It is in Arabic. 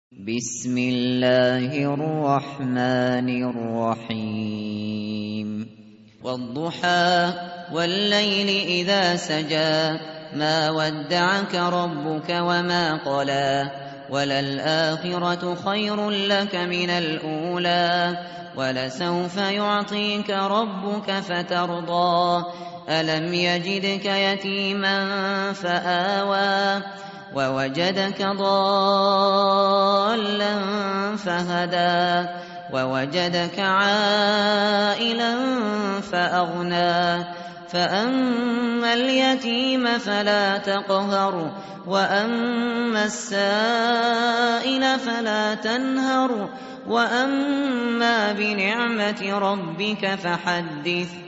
بسم الله الرحمن الرحيم والضحى والليل إذا سجى ما ودعك ربك وما قلى وللآخرة خير لك من الأولى ولسوف يعطيك ربك فترضى ألم يجدك يتيما فآوى ووجدك ضالا فهدى ووجدك عائلا فأغنى فأما اليتيم فلا تقهر وأما السائل فلا تنهر وأما بنعمة ربك فحدث